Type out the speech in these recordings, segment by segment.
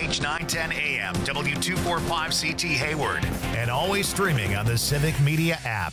KFH 910 AM, W245CT Hayward, and always streaming on the Civic Media app.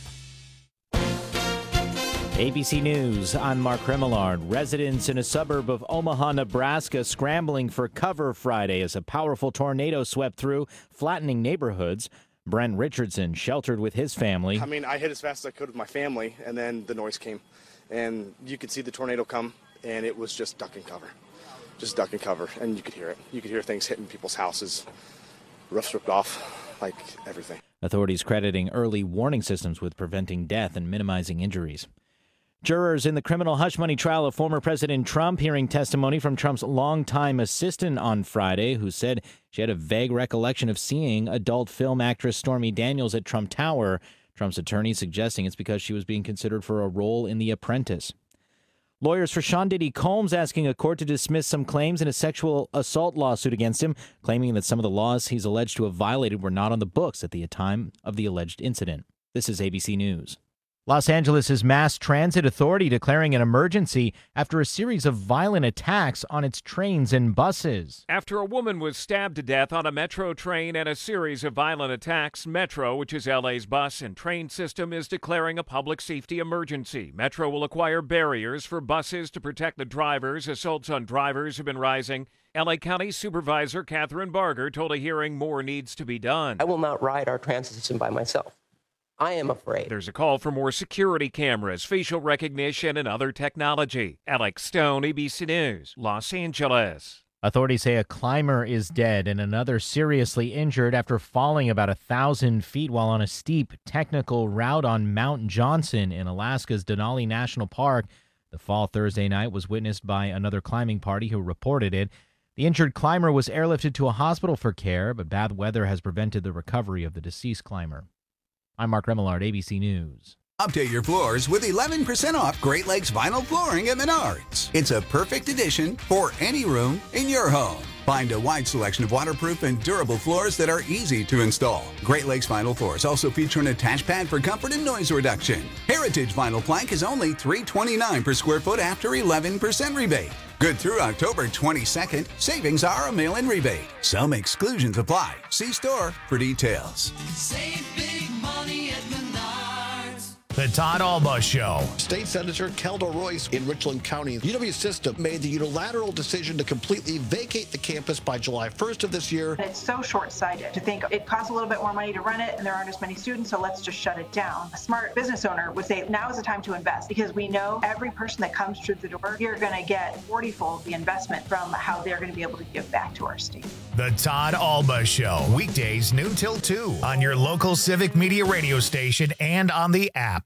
ABC News, I'm Mark Remillard. Residents in a suburb of Omaha, Nebraska scrambling for cover Friday as a powerful tornado swept through, flattening neighborhoods. Brent Richardson sheltered with his family. I hit as fast as I could with my family, and then the noise came. And you could see the tornado come, and it was just duck and cover. Just duck and cover, and you could hear it. You could hear things hitting people's houses, roofs ripped off, like everything. Authorities crediting early warning systems with preventing death and minimizing injuries. Jurors in the criminal hush money trial of former President Trump hearing testimony from Trump's longtime assistant on Friday, who said she had a vague recollection of seeing adult film actress Stormy Daniels at Trump Tower. Trump's attorney suggesting it's because she was being considered for a role in The Apprentice. Lawyers for Sean Diddy Combs asking a court to dismiss some claims in a sexual assault lawsuit against him, claiming that some of the laws he's alleged to have violated were not on the books at the time of the alleged incident. This is ABC News. Los Angeles' Mass Transit Authority declaring an emergency after a series of violent attacks on its trains and buses. After a woman was stabbed to death on a Metro train and a series of violent attacks, Metro, which is LA's bus and train system, is declaring a public safety emergency. Metro will acquire barriers for buses to protect the drivers. Assaults on drivers have been rising. LA County Supervisor Catherine Barger told a hearing more needs to be done. I will not ride our transit system by myself. I am afraid. There's a call for more security cameras, facial recognition, and other technology. Alex Stone, ABC News, Los Angeles. Authorities say a climber is dead and another seriously injured after falling about 1,000 feet while on a steep technical route on Mount Johnson in Alaska's Denali National Park. The fall Thursday night was witnessed by another climbing party who reported it. The injured climber was airlifted to a hospital for care, but bad weather has prevented the recovery of the deceased climber. I'm Mark Remillard, ABC News. Update your floors with 11% off Great Lakes vinyl flooring at Menards. It's a perfect addition for any room in your home. Find a wide selection of waterproof and durable floors that are easy to install. Great Lakes vinyl floors also feature an attached pad for comfort and noise reduction. Heritage vinyl plank is only $329 per square foot after 11% rebate. Good through October 22nd. Savings are a mail-in rebate. Some exclusions apply. See store for details. Save big money at Menards. The Todd Alba Show. State Senator Keldor Royce in Richland County. UW System made the unilateral decision to completely vacate the campus by July 1st of this year. It's so short-sighted to think it costs a little bit more money to run it and there aren't as many students, so let's just shut it down. A smart business owner would say now is the time to invest because we know every person that comes through the door, you're going to get 40-fold the investment from how they're going to be able to give back to our state. The Todd Alba Show. Weekdays noon till 2 on your local Civic Media radio station and on the app.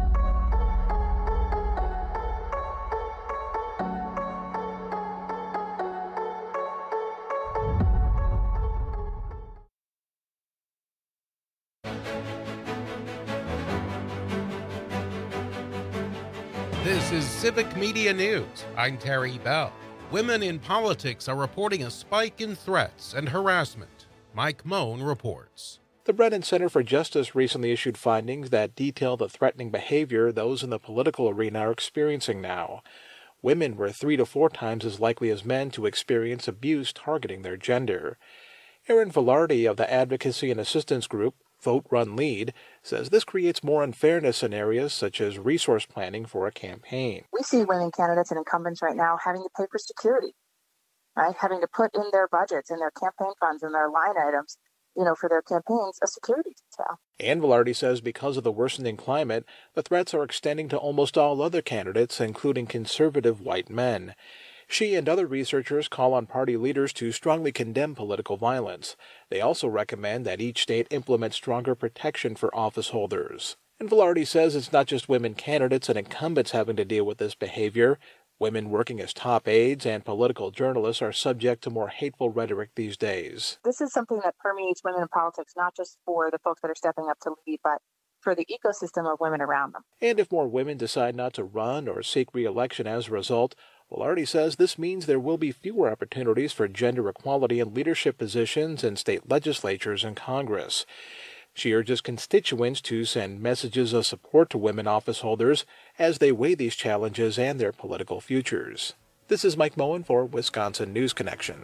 This is Civic Media News. I'm Terry Bell. Women in politics are reporting a spike in threats and harassment. Mike Moan reports. The Brennan Center for Justice recently issued findings that detail the threatening behavior those in the political arena are experiencing now. Women were 3 to 4 times as likely as men to experience abuse targeting their gender. Erin Velarde of the advocacy and assistance group Vote Run Lead says this creates more unfairness in areas such as resource planning for a campaign. We see women candidates and incumbents right now having to pay for security, right? Having to put in their budgets and their campaign funds and their line items, for their campaigns, a security detail. And Velarde says because of the worsening climate, the threats are extending to almost all other candidates, including conservative white men. She and other researchers call on party leaders to strongly condemn political violence. They also recommend that each state implement stronger protection for office holders. And Velarde says it's not just women candidates and incumbents having to deal with this behavior. Women working as top aides and political journalists are subject to more hateful rhetoric these days. This is something that permeates women in politics, not just for the folks that are stepping up to lead, but for the ecosystem of women around them. And if more women decide not to run or seek re-election as a result, Velarde says this means there will be fewer opportunities for gender equality in leadership positions in state legislatures and Congress. She urges constituents to send messages of support to women office holders as they weigh these challenges and their political futures. This is Mike Moen for Wisconsin News Connection.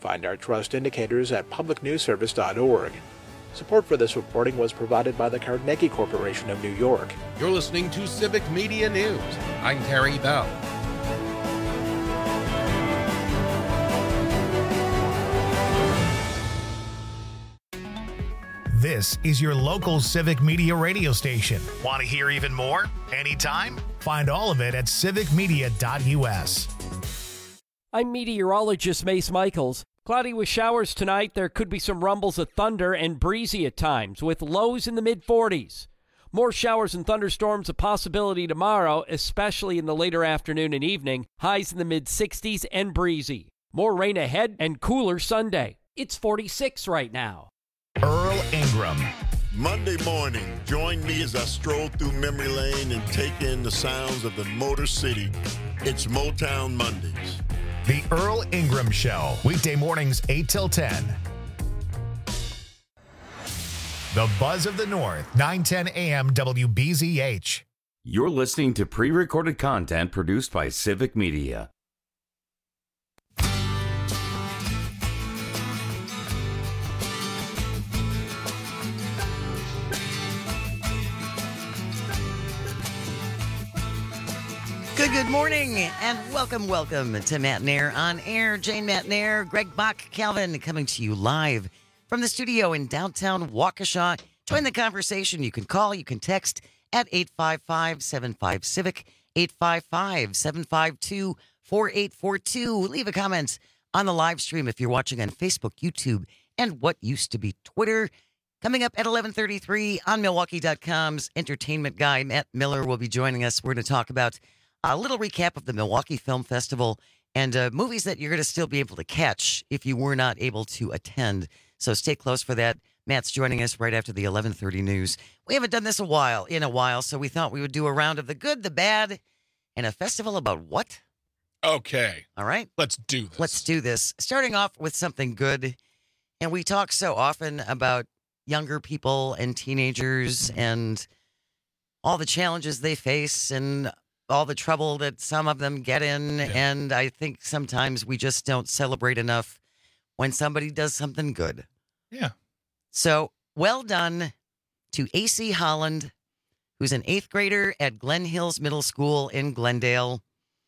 Find our trust indicators at publicnewsservice.org. Support for this reporting was provided by the Carnegie Corporation of New York. You're listening to Civic Media News. I'm Terry Bell. This is your local Civic Media radio station. Want to hear even more? Anytime? Find all of it at civicmedia.us. I'm meteorologist Mace Michaels. Cloudy with showers tonight. There could be some rumbles of thunder and breezy at times with lows in the mid-40s. More showers and thunderstorms a possibility tomorrow, especially in the later afternoon and evening. Highs in the mid-60s and breezy. More rain ahead and cooler Sunday. It's 46 right now. Earl Ingram. Monday morning, join me as I stroll through memory lane and take in the sounds of the Motor City. It's Motown Mondays. The Earl Ingram Show, weekday mornings 8 till 10. The Buzz of the North, 9:10 a.m. WBZH. You're listening to pre-recorded content produced by Civic Media. Good morning, and welcome to Matt Nair on Air. Jane Matt Nair, Greg Bach, Calvin, coming to you live from the studio in downtown Waukesha. Join the conversation. You can call, you can text at 855-75-CIVIC, 855-752-4842. Leave a comment on the live stream if you're watching on Facebook, YouTube, and what used to be Twitter. Coming up at 11:33 on Milwaukee.com's entertainment guy, Matt Miller, will be joining us. We're going to talk about a little recap of the Milwaukee Film Festival and movies that you're going to still be able to catch if you were not able to attend. So stay close for that. Matt's joining us right after the 11:30 news. We haven't done this in a while, so we thought we would do a round of the good, the bad, and a festival about what? Okay. All right. Let's do this. Let's do this. Starting off with something good. And we talk so often about younger people and teenagers and all the challenges they face and all the trouble that some of them get in. Yeah. And I think sometimes we just don't celebrate enough when somebody does something good. Yeah. So well done to AC Holland, who's an 8th grader at Glen Hills Middle School in Glendale.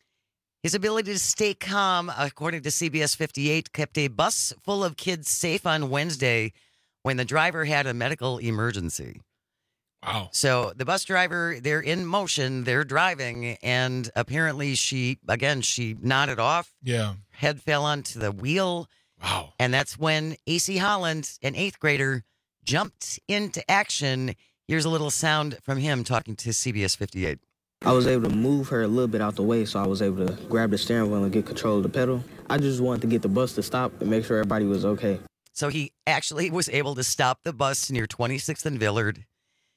His ability to stay calm, according to CBS 58, kept a bus full of kids safe on Wednesday when the driver had a medical emergency. Wow. So the bus driver, they're in motion, they're driving, and apparently she nodded off. Yeah. Head fell onto the wheel. Wow. And that's when AC Holland, an 8th grader, jumped into action. Here's a little sound from him talking to CBS 58. I was able to move her a little bit out the way, so I was able to grab the steering wheel and get control of the pedal. I just wanted to get the bus to stop and make sure everybody was okay. So he actually was able to stop the bus near 26th and Villard.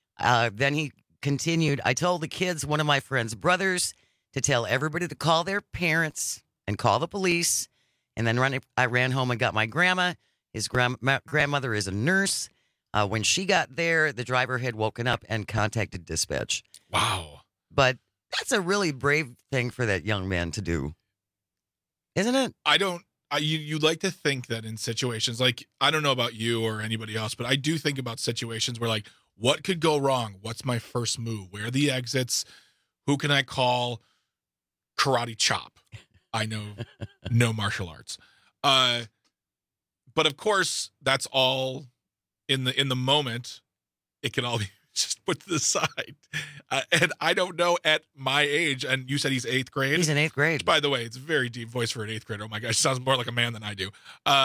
Then he continued, I told the kids, one of my friend's brothers, to tell everybody to call their parents and call the police. And then I ran home and got my grandma. His grandmother is a nurse. When she got there, the driver had woken up and contacted dispatch. Wow. But that's a really brave thing for that young man to do. Isn't it? You'd like to think that in situations, like, I don't know about you or anybody else, but I do think about situations where, like, what could go wrong? What's my first move? Where are the exits? Who can I call? Karate chop. I know no martial arts. But of course, that's all in the moment. It can all be just put to the side. And I don't know at my age, and you said he's 8th grade. He's in 8th grade. By the way, it's a very deep voice for an 8th grader. Oh my gosh, sounds more like a man than I do.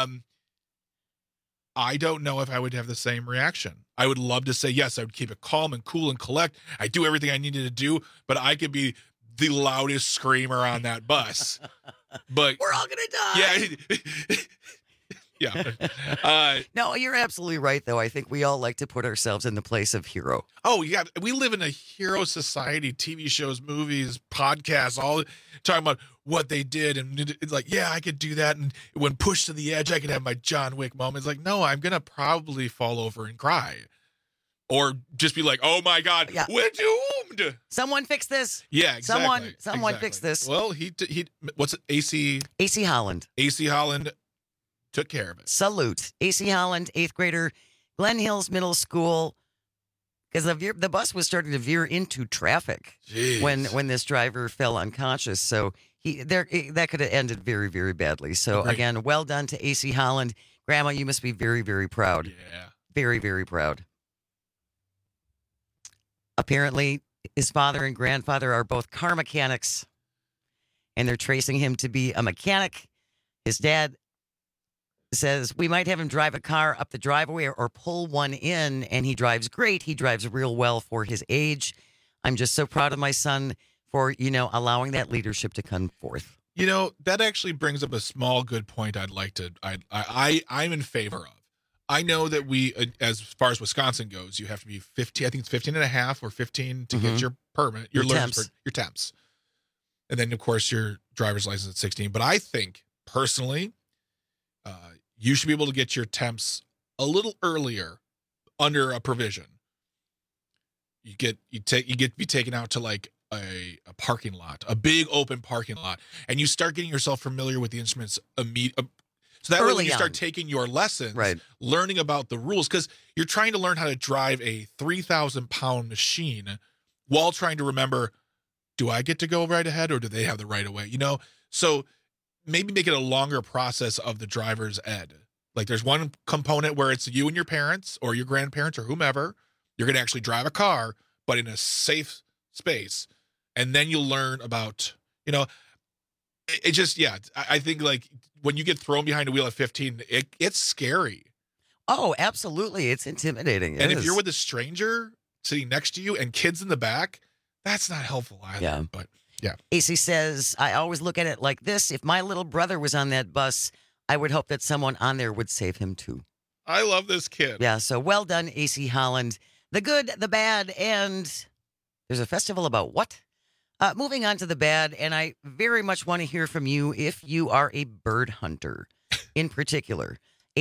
I don't know if I would have the same reaction. I would love to say, yes, I would keep it calm and cool and collect. I do everything I needed to do, but I could be the loudest screamer on that bus. But we're all going to die. Yeah. Yeah. No, you're absolutely right, though. I think we all like to put ourselves in the place of hero. Oh, yeah. We live in a hero society, TV shows, movies, podcasts, all talking about what they did. And it's like, yeah, I could do that. And when pushed to the edge, I could have my John Wick moment. It's like, no, I'm going to probably fall over and cry. Or just be like, oh, my God, yeah. We're doomed. Someone fix this. Yeah, exactly. Someone fix this. Well, what's it? AC Holland. AC Holland took care of it. Salute. AC Holland, 8th grader, Glen Hills Middle School, because the bus was starting to veer into traffic when this driver fell unconscious. So that could have ended very, very badly. So, again, well done to AC Holland. Grandma, you must be very, very proud. Yeah. Very, very proud. Apparently, his father and grandfather are both car mechanics, and they're tracing him to be a mechanic. His dad says, we might have him drive a car up the driveway or pull one in, and he drives great. He drives real well for his age. I'm just so proud of my son for, allowing that leadership to come forth. That actually brings up a small good point I'm in favor of. I know that we, as far as Wisconsin goes, you have to be 15, I think it's 15 and a half or 15 to get your permit, your temps. And then, of course, your driver's license at 16. But I think, personally, you should be able to get your temps a little earlier under a provision. You get be taken out to like a parking lot, a big open parking lot, and you start getting yourself familiar with the instruments immediately. So that way, when you start taking your lessons, learning about the rules, because you're trying to learn how to drive a 3,000-pound machine while trying to remember, do I get to go right ahead or do they have the right of way? So maybe make it a longer process of the driver's ed. Like there's one component where it's you and your parents or your grandparents or whomever. You're going to actually drive a car, but in a safe space. And then you'll learn about, I think like when you get thrown behind a wheel at 15, it's scary. Oh, absolutely. It's intimidating. And if you're with a stranger sitting next to you and kids in the back, that's not helpful either. Yeah. But yeah. AC says, I always look at it like this. If my little brother was on that bus, I would hope that someone on there would save him too. I love this kid. Yeah. So well done, AC Holland. The good, the bad, and there's a festival about what? Moving on to the bad, and I very much want to hear from you if you are a bird hunter in particular.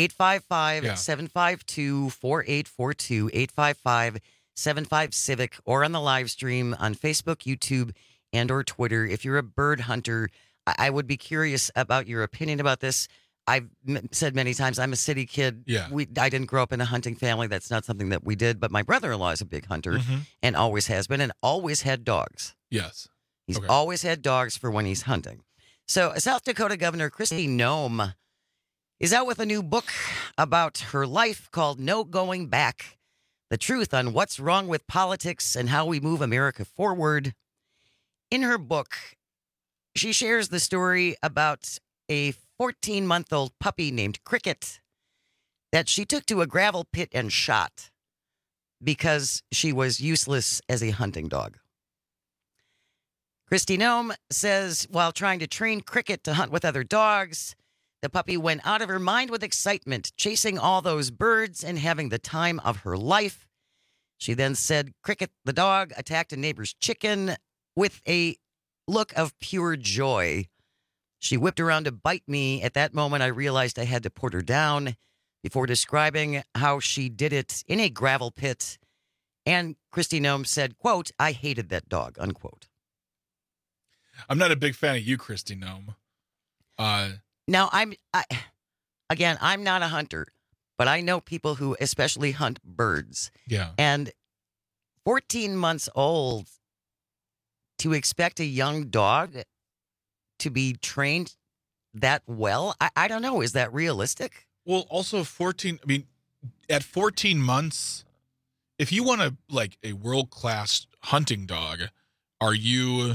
855-752-4842, 855-75-CIVIC, or on the live stream on Facebook, YouTube, and or Twitter. If you're a bird hunter, I would be curious about your opinion about this. I've said many times, I'm a city kid. Yeah. I didn't grow up in a hunting family. That's not something that we did. But my brother-in-law is a big hunter and always has been and always had dogs. Yes. He's always had dogs for when he's hunting. So South Dakota Governor Kristi Noem is out with a new book about her life called No Going Back, the truth on what's wrong with politics and how we move America forward. In her book, she shares the story about a 14-month-old puppy named Cricket that she took to a gravel pit and shot because she was useless as a hunting dog. Kristi Noem says while trying to train Cricket to hunt with other dogs, the puppy went out of her mind with excitement, chasing all those birds and having the time of her life. She then said Cricket, the dog, attacked a neighbor's chicken with a look of pure joy. She whipped around to bite me. At that moment, I realized I had to put her down before describing how she did it in a gravel pit. And Kristi Noem said, quote, I hated that dog, unquote. I'm not a big fan of you, Kristi Noem. Now, I'm not a hunter, but I know people who especially hunt birds. Yeah. And 14 months old, to expect a young dog to be trained that well, I don't know. Is that realistic? Well, also at 14 months, if you want a world-class hunting dog, are you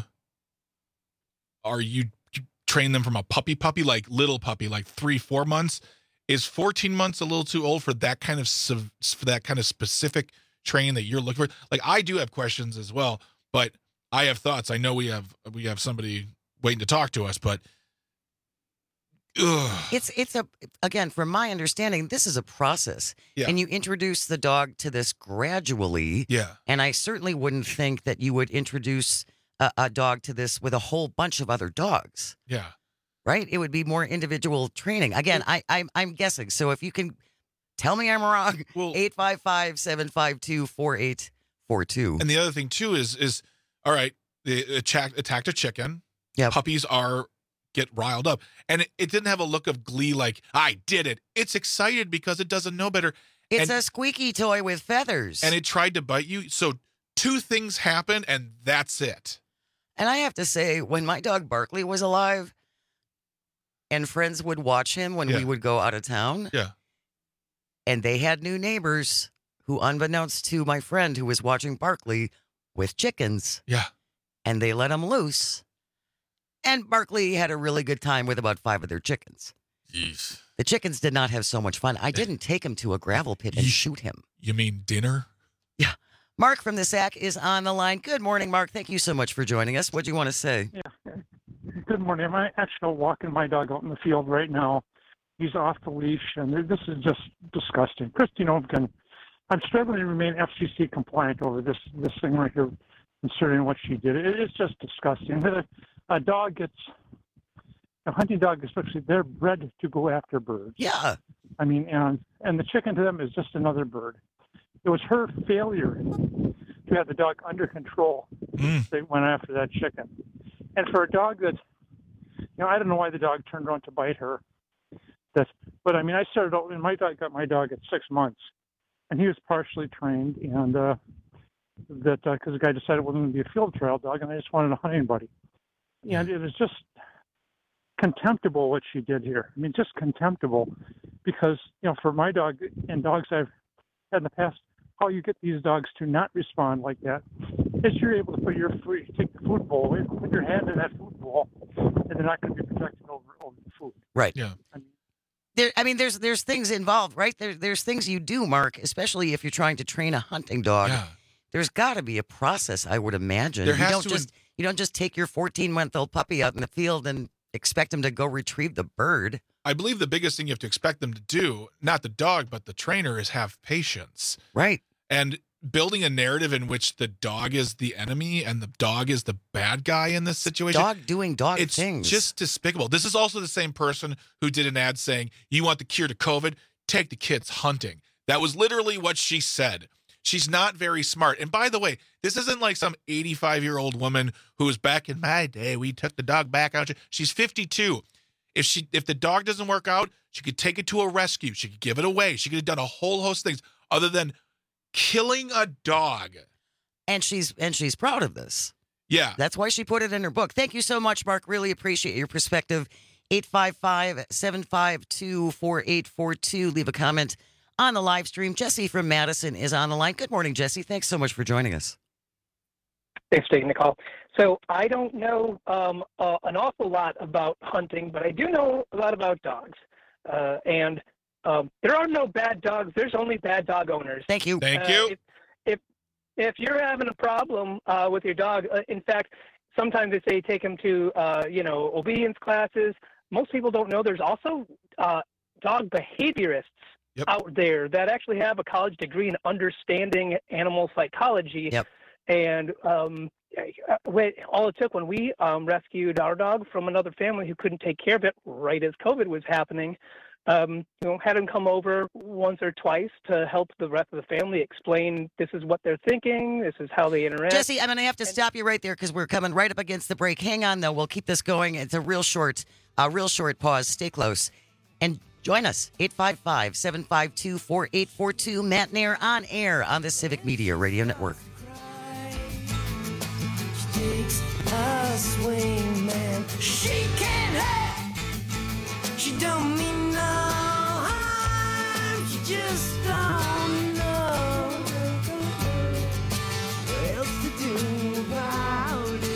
train them from a puppy, like little puppy, like 3-4 months? Is 14 months a little too old for that kind of specific training that you're looking for? Like, I do have questions as well, but I have thoughts. I know we have somebody waiting to talk to us, but again, from my understanding, this is a process. Yeah. And you introduce the dog to this gradually. Yeah. And I certainly wouldn't think that you would introduce a dog to this with a whole bunch of other dogs. Yeah. Right? It would be more individual training. Again, I'm guessing. So if you can tell me I'm wrong, 855-752-4842. And the other thing too is all right, they attacked a chicken. Yeah. Puppies get riled up. And it didn't have a look of glee like, I did it. It's excited because it doesn't know better. It's a squeaky toy with feathers. And it tried to bite you. So 2 things happened, and that's it. And I have to say, when my dog Barkley was alive and friends would watch him when we would go out of town, and they had new neighbors who, unbeknownst to my friend who was watching Barkley with chickens, and they let him loose. And Barkley had a really good time with about 5 of their chickens. Jeez. The chickens did not have so much fun. I didn't take him to a gravel pit and shoot him. You mean dinner? Yeah. Mark from the SAC is on the line. Good morning, Mark. Thank you so much for joining us. What do you want to say? Yeah. Good morning. I'm actually walking my dog out in the field right now. He's off the leash, and this is just disgusting. Christy Novkin, I'm struggling to remain FCC compliant over this thing right here, considering what she did. It's just disgusting. A dog gets, a hunting dog especially, they're bred to go after birds. Yeah. I mean, and the chicken to them is just another bird. It was her failure to have the dog under control that went after that chicken. And for a dog that, I don't know why the dog turned around to bite her. But I mean, I started out, and my dog got my dog at 6 months, and he was partially trained, and because the guy decided it wasn't going to be a field trial dog, and I just wanted a hunting buddy. And it was just contemptible what she did here. I mean, just contemptible, because for my dog and dogs I've had in the past, how you get these dogs to not respond like that is you're able to put your food, take the food bowl, put your hand in that food bowl, and they're not going to be protected over the food. Right. Yeah. There's things involved, right? There's things you do, Mark, especially if you're trying to train a hunting dog. Yeah. There's got to be a process, I would imagine. You don't just take your 14-month-old puppy out in the field and expect him to go retrieve the bird. I believe the biggest thing you have to expect them to do, not the dog, but the trainer, is have patience. Right. And building a narrative in which the dog is the enemy and the dog is the bad guy in this situation. Dog doing dog things. It's just despicable. This is also the same person who did an ad saying, you want the cure to COVID? Take the kids hunting. That was literally what she said. She's not very smart. And by the way, this isn't like some 85-year-old woman who was back in my day, we took the dog back out. She's 52. If the dog doesn't work out, she could take it to a rescue. She could give it away. She could have done a whole host of things other than killing a dog. And she's proud of this. Yeah. That's why she put it in her book. Thank you so much, Mark. Really appreciate your perspective. 855-752-4842. Leave a comment on the live stream. Jesse from Madison is on the line. Good morning, Jesse. Thanks so much for joining us. Thanks for taking the call. So I don't know an awful lot about hunting, but I do know a lot about dogs. And there are no bad dogs. There's only bad dog owners. Thank you. Thank you. If you're having a problem with your dog, in fact, sometimes they say take him to obedience classes. Most people don't know there's also dog behaviorists out there that actually have a college degree in understanding animal psychology. Yep. And all it took when we rescued our dog from another family who couldn't take care of it right as COVID was happening, had him come over once or twice to help the rest of the family explain this is what they're thinking, this is how they interact. Jesse, I'm going to have to stop you right there because we're coming right up against the break. Hang on, though. We'll keep this going. It's a real short pause. Stay close. And join us, 855-752-4842. Matt Nair on air on the Civic Media Radio Network. She takes a swing, man. She can't hurt. She don't mean no harm. She just don't know what else to do about it.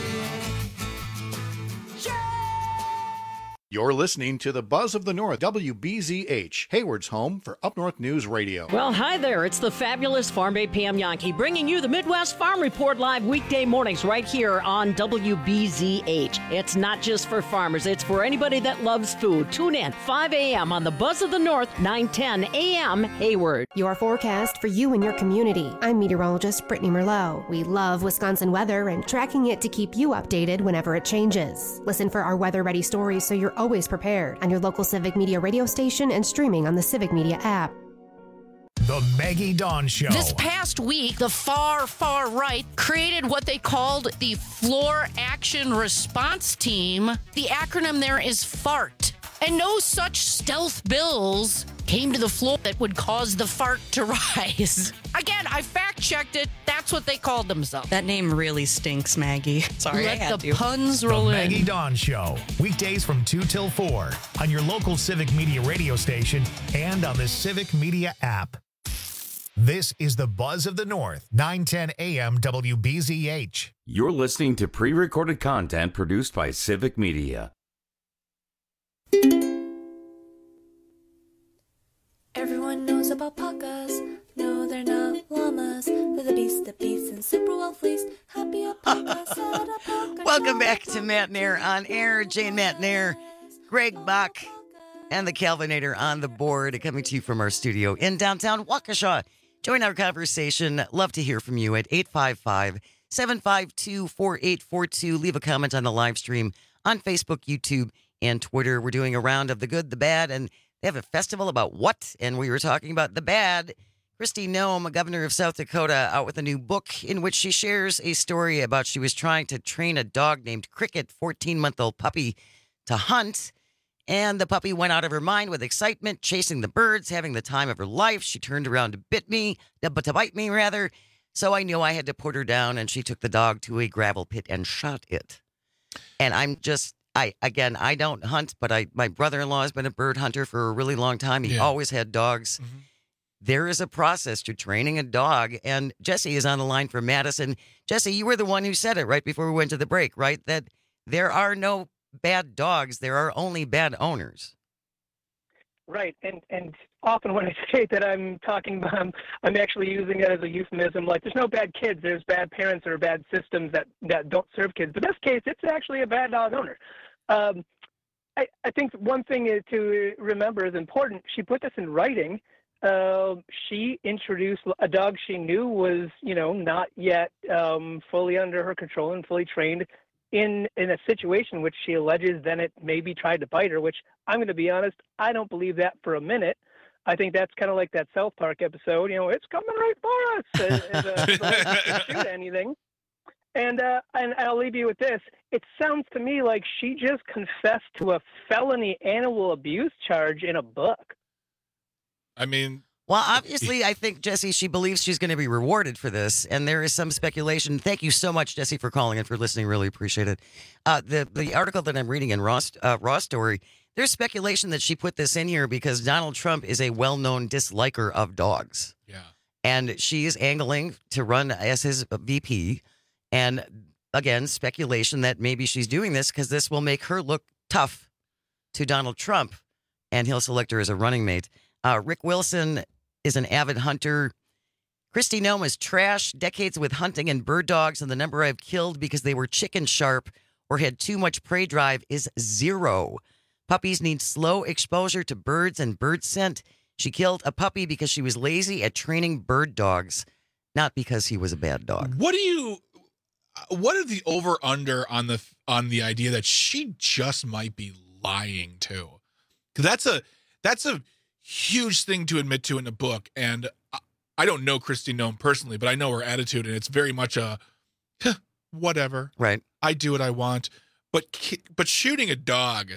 You're listening to the Buzz of the North, WBZH, Hayward's home for Up North News Radio. Well, hi there. It's the fabulous Farm Babe Pam Yankee bringing you the Midwest Farm Report live weekday mornings right here on WBZH. It's not just for farmers. It's for anybody that loves food. Tune in 5 a.m. on the Buzz of the North, 9:10 a.m. Hayward. Your forecast for you and your community. I'm meteorologist Brittany Merlot. We love Wisconsin weather and tracking it to keep you updated whenever it changes. Listen for our weather-ready stories so you're always prepared on your local Civic Media radio station and streaming on the Civic Media app. The Maggie Dawn Show. This past week, the far right created what they called the Floor Action Response Team. The acronym there is FART. And no such stealth bills came to the floor that would cause the fart to rise. Again, I fact-checked it. That's what they called themselves. That name really stinks, Maggie. Sorry, I had Let the to. puns roll The in. Maggie Dawn Show. Weekdays from 2 till 4 on your local Civic Media radio station and on the Civic Media app. This is the Buzz of the North, 910 AM WBZH. You're listening to pre-recorded content produced by Civic Media. Everyone knows about pakas. No, they're not llamas. They're the beast of beasts and super well fleeced. Happy alpacas at a paka. Welcome back to Matt Nair on air. Jane Matt Nair, Greg Bach, and the Calvinator on the board, coming to you from our studio in downtown Waukesha. Join our conversation. Love to hear from you at 855-752-4842. Leave a comment on the live stream on Facebook, YouTube, and Twitter. We're doing a round of the good, the bad, and they have a festival about what? And we were talking about the bad. Kristi Noem, governor of South Dakota, out with a new book in which she shares a story about she was trying to train a dog named Cricket, 14-month-old puppy, to hunt. And the puppy went out of her mind with excitement, chasing the birds, having the time of her life. She turned around to bite me. So I knew I had to put her down, and she took the dog to a gravel pit and shot it. And I don't hunt, but my brother-in-law has been a bird hunter for a really long time. He always had dogs. Mm-hmm. There is a process to training a dog, and Jesse is on the line from Madison. Jesse, you were the one who said it right before we went to the break, right? That there are no bad dogs. There are only bad owners. Right, and often when I say that I'm I'm actually using it as a euphemism. Like, there's no bad kids. There's bad parents or bad systems that don't serve kids. But in this case, it's actually a bad dog owner. I think one thing to remember is important. She put this in writing. She introduced a dog she knew was, not yet fully under her control and fully trained in a situation which she alleges then it maybe tried to bite her, which I'm going to be honest, I don't believe that for a minute. I think that's kind of like that South Park episode, it's coming right for us. Shoot anything. And I'll leave you with this. It sounds to me like she just confessed to a felony animal abuse charge in a book. I mean, well, obviously, I think, Jesse, she believes she's going to be rewarded for this, and there is some speculation. Thank you so much, Jesse, for calling and for listening. Really appreciate it. The article that I'm reading in Raw Story, there's speculation that she put this in here because Donald Trump is a well-known disliker of dogs. Yeah. And she is angling to run as his VP. And, again, speculation that maybe she's doing this because this will make her look tough to Donald Trump, and he'll select her as a running mate. Rick Wilson is an avid hunter. Kristi Noem is trash. Decades with hunting and bird dogs, and the number I've killed because they were chicken sharp or had too much prey drive is 0. Puppies need slow exposure to birds and bird scent. She killed a puppy because she was lazy at training bird dogs, not because he was a bad dog. What are the over-under on the idea that she just might be lying too? Because that's a huge thing to admit to in a book, and I don't know Kristi Noem personally, but I know her attitude, and it's very much a whatever. Right. I do what I want, but shooting a dog,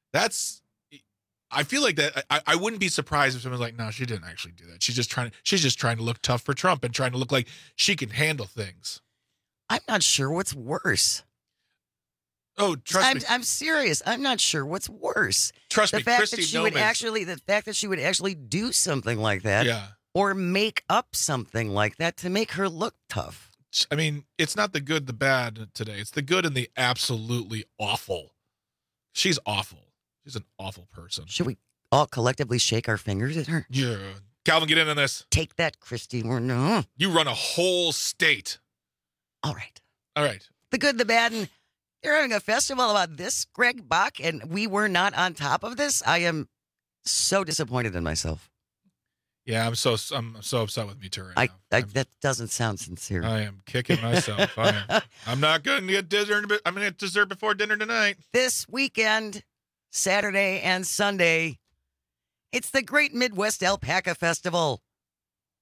I feel like that. I wouldn't be surprised if someone's like, no, she didn't actually do that. She's just trying to look tough for Trump and trying to look like she can handle things. I'm not sure what's worse. Oh, trust me. I'm serious. I'm not sure what's worse. Trust me, Kristi the fact that she would actually do something like that, or make up something like that to make her look tough. I mean, it's not the good, the bad today. It's the good and the absolutely awful. She's awful. She's an awful person. Should we all collectively shake our fingers at her? Yeah. Calvin, get in on this. Take that, Kristi. No. You run a whole state. All right. The good, the bad, and they're having a festival about this, Greg Bach, and we were not on top of this. I am so disappointed in myself. Yeah, I'm so upset with me too right now. That doesn't sound sincere. I am kicking myself. I'm not going to get dessert. I'm going to get dessert before dinner tonight. This weekend, Saturday and Sunday, it's the Great Midwest Alpaca Festival.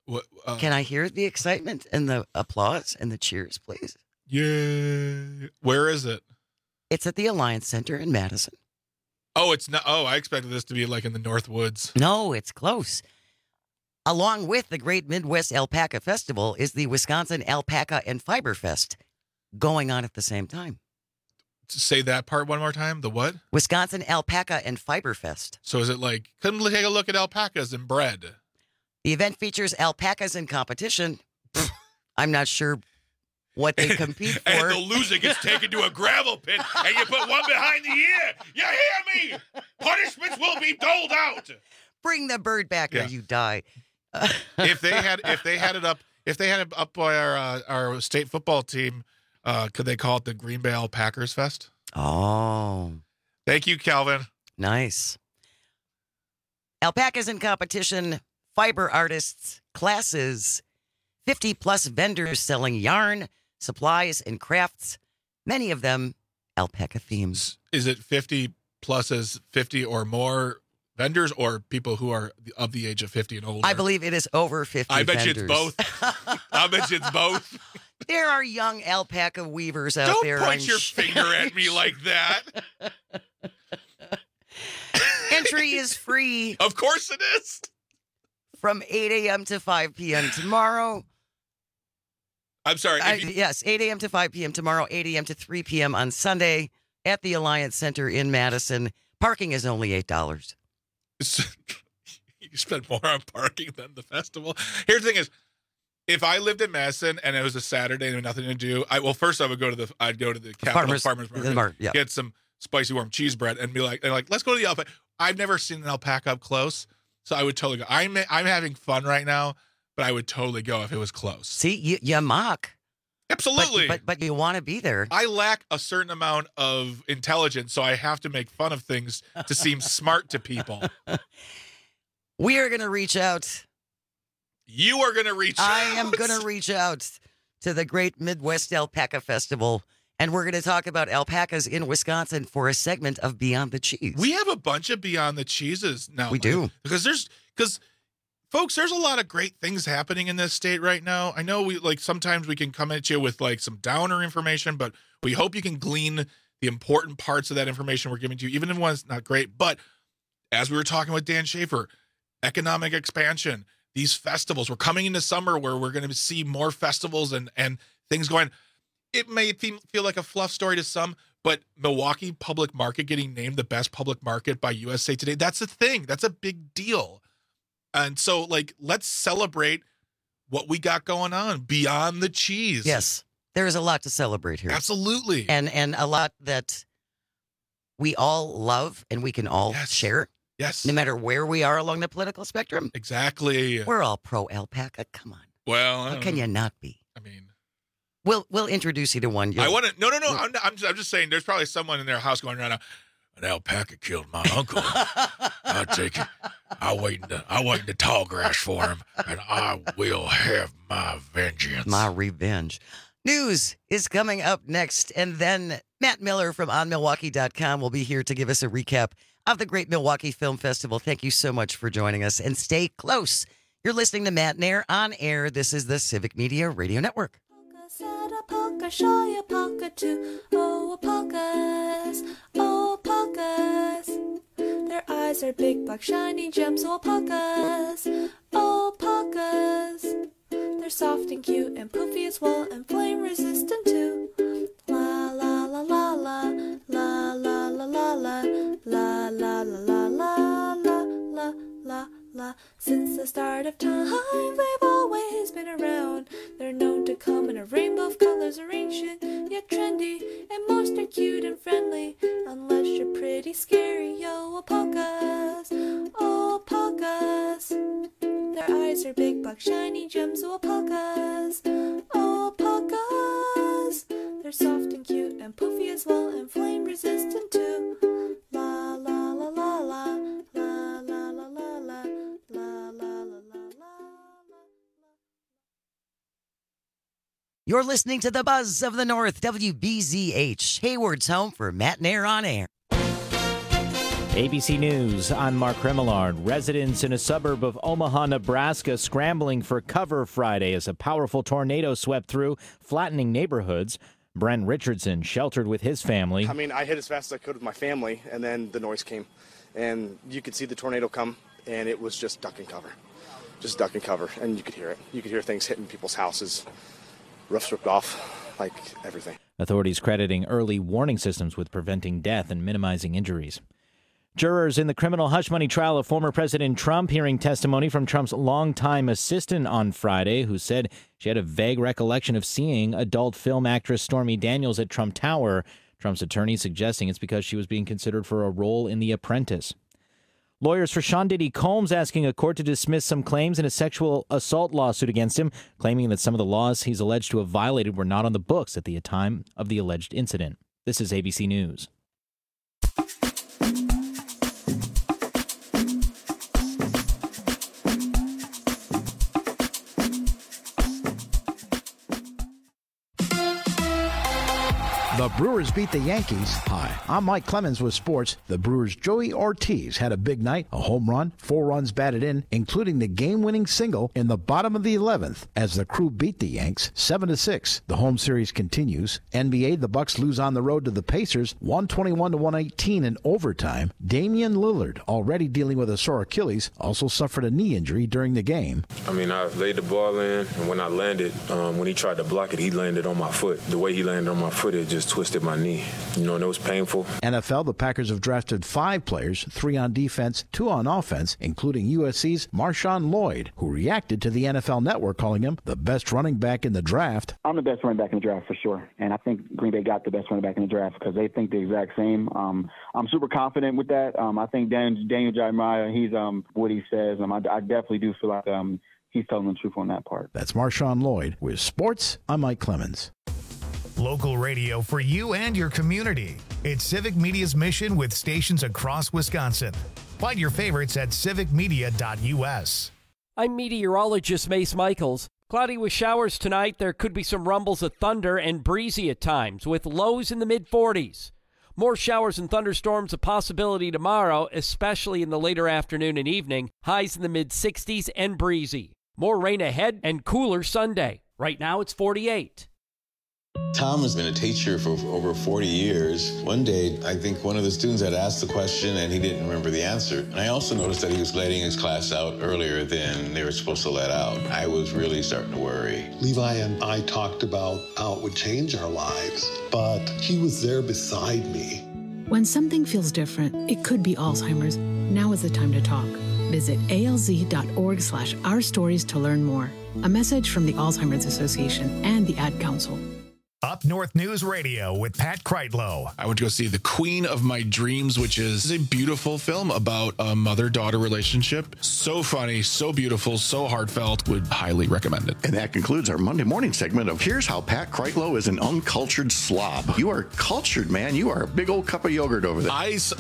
Can I hear the excitement and the applause and the cheers, please? Yeah. Where is it? It's at the Alliance Center in Madison. Oh, it's not. Oh, I expected this to be like in the North Woods. No, it's close. Along with the Great Midwest Alpaca Festival is the Wisconsin Alpaca and Fiber Fest going on at the same time. Say that part one more time. The what? Wisconsin Alpaca and Fiber Fest. So is it like, come take a look at alpacas and bread? The event features alpacas in competition. I'm not sure what they compete for. And the loser gets taken to a gravel pit and you put one behind the ear. You hear me? Punishments will be doled out. Bring the bird back or you die. If they had it up by our state football team, could they call it the Green Bay Alpacas Fest? Oh. Thank you, Calvin. Nice. Alpacas in competition, fiber artists, classes, 50-plus vendors selling yarn, supplies, and crafts, many of them alpaca themes. Is it 50 plus as 50 or more vendors or people who are of the age of 50 and older? I believe it is over 50 I bet vendors. you it's both. I bet you it's both. There are young alpaca weavers out there. Don't point your finger at me like that. Entry is free. Of course it is. From 8 a.m. to 5 p.m. tomorrow. I'm sorry. Yes, 8 a.m. to 5 p.m. tomorrow, 8 a.m. to 3 p.m. on Sunday at the Alliance Center in Madison. Parking is only $8. You spend more on parking than the festival. Here's the thing is, if I lived in Madison and it was a Saturday and I had nothing to do, I'd go to the Capitol Farmers Market, get some spicy warm cheese bread and be like, let's go to the alpaca. I've never seen an alpaca up close, so I would totally go. I'm having fun right now, but I would totally go if it was close. See, you mock. Absolutely. But you want to be there. I lack a certain amount of intelligence, so I have to make fun of things to seem smart to people. We are going to reach out. You are going to reach out. I am going to reach out to the Great Midwest Alpaca Festival, and we're going to talk about alpacas in Wisconsin for a segment of Beyond the Cheese. We have a bunch of Beyond the Cheeses now. We do. Because folks, there's a lot of great things happening in this state right now. I know sometimes we can come at you with some downer information, but we hope you can glean the important parts of that information we're giving to you, even if one's not great. But as we were talking with Dan Schaefer, economic expansion, these festivals, we're coming into summer where we're going to see more festivals and things going. It may feel like a fluff story to some, but Milwaukee Public Market getting named the best public market by USA Today, that's a thing. That's a big deal. And so, let's celebrate what we got going on beyond the cheese. Yes, there is a lot to celebrate here. Absolutely. And a lot that we all love and we can all share. Yes. No matter where we are along the political spectrum. Exactly. We're all pro-alpaca. Come on. Well, how can you not be? I mean, we'll introduce you to one. I want to. No. I'm just saying. There's probably someone in their house going around. An alpaca killed my uncle. I'll take it. I'll wait in the tall grass for him, and I will have my vengeance. My revenge. News is coming up next, and then Matt Miller from OnMilwaukee.com will be here to give us a recap of the Great Milwaukee Film Festival. Thank you so much for joining us, and stay close. You're listening to Matt Nair on air. This is the Civic Media Radio Network. Alpaca, shy alpaca too. Oh, alpacas, oh, alpacas. Their eyes are big, black, shiny gems. Oh, alpacas, oh, alpacas. They're soft and cute and poofy as well, and flame resistant too. La la la la la la la la la la la la la la la la la la. Since the start of time, they've always been around. They're known to come in a rainbow of colors, are ancient yet trendy, and most are cute and friendly. Unless you're pretty scary, yo, alpacas, oh, alpacas. Their eyes are big, black, shiny gems, oh, alpacas, oh, alpacas. They're soft and cute and poofy as well, and flame resistant too. La la la la la la la la la la. You're listening to the Buzz of the North, WBZH, Hayward's home for Matt Nair on air. ABC News, I'm Mark Remillard. Residents in a suburb of Omaha, Nebraska scrambling for cover Friday as a powerful tornado swept through, flattening neighborhoods. Brent Richardson sheltered with his family. I mean, I hid as fast as I could with my family, and then the noise came. And you could see the tornado come, and it was just duck and cover. Just duck and cover, and you could hear it. You could hear things hitting people's houses, roofs ripped off, like everything. Authorities crediting early warning systems with preventing death and minimizing injuries. Jurors in the criminal hush money trial of former President Trump hearing testimony from Trump's longtime assistant on Friday, who said she had a vague recollection of seeing adult film actress Stormy Daniels at Trump Tower. Trump's attorney suggesting it's because she was being considered for a role in The Apprentice. Lawyers for Sean Diddy Combs asking a court to dismiss some claims in a sexual assault lawsuit against him, claiming that some of the laws he's alleged to have violated were not on the books at the time of the alleged incident. This is ABC News. The Brewers beat the Yankees. Hi, I'm Mike Clemens with sports. The Brewers' Joey Ortiz had a big night, a home run, 4 runs batted in, including the game-winning single in the bottom of the 11th as the Crew beat the Yanks 7-6. The home series continues. NBA, the Bucks lose on the road to the Pacers 121-118 in overtime. Damian Lillard, already dealing with a sore Achilles, also suffered a knee injury during the game. I mean, I laid the ball in, and when I landed, when he tried to block it, he landed on my foot. The way he landed on my foot, it just twisted my knee. And it was painful. NFL, the Packers have drafted 5 players, 3 on defense, 2 on offense, including USC's Marshawn Lloyd, who reacted to the NFL Network calling him the best running back in the draft. I'm the best running back in the draft for sure. And I think Green Bay got the best running back in the draft because they think the exact same. I'm super confident with that. I think Daniel Jeremiah, he's what he says. I definitely do feel like he's telling the truth on that part. That's Marshawn Lloyd. With sports, I'm Mike Clemens. Local radio for you and your community. It's Civic Media's mission with stations across Wisconsin. Find your favorites at civicmedia.us. I'm meteorologist Mace Michaels. Cloudy with showers tonight. There could be some rumbles of thunder and breezy at times with lows in the mid-40s. More showers and thunderstorms a possibility tomorrow, especially in the later afternoon and evening. Highs in the mid-60s and breezy. More rain ahead and cooler Sunday. Right now it's 48. Tom has been a teacher for over 40 years. One day, I think one of the students had asked the question and he didn't remember the answer. And I also noticed that he was letting his class out earlier than they were supposed to let out. I was really starting to worry. Levi and I talked about how it would change our lives, but he was there beside me. When something feels different, it could be Alzheimer's. Now is the time to talk. Visit alz.org/ourstories to learn more. A message from the Alzheimer's Association and the Ad Council. Up North News Radio with Pat Kreitlow. I went to go see The Queen of My Dreams, which is a beautiful film about a mother-daughter relationship. So funny, so beautiful, so heartfelt. Would highly recommend it. And that concludes our Monday morning segment of Here's How Pat Kreitlow is an Uncultured Slob. You are cultured, man. You are a big old cup of yogurt over there.